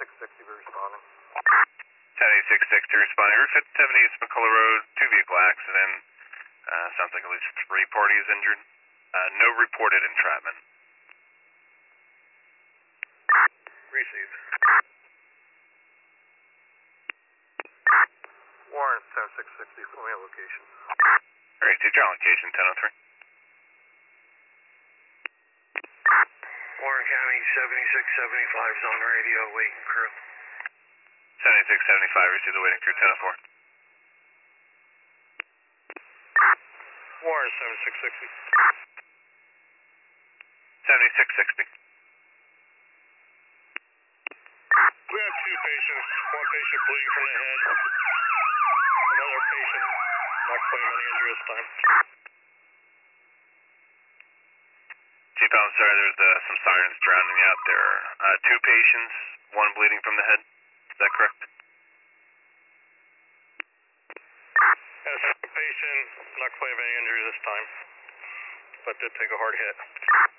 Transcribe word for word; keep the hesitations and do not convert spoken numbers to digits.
six sixty, we're responding. ten eighty-six sixty responding. Route fifty-seven East McCullough Road, two vehicle accident. Uh, sounds like at least three parties injured. Uh, no reported entrapment. Received. Warren, ten six sixty, for my location. Alright, take your location, ten oh three. Warren County, seventy-six seventy-five is on radio, waiting crew. seventy-six seventy-five, receive the waiting crew, ten oh four. Warren, seventy-six sixty. seventy-six sixty. We have two patients, one patient bleeding from the head, another patient not claiming any injury this time. Chief, I'm sorry, there's uh, some sirens drowning you out there. Uh, two patients, one bleeding from the head. Is that correct? Yes, a patient not claiming any injury this time, but did take a hard hit.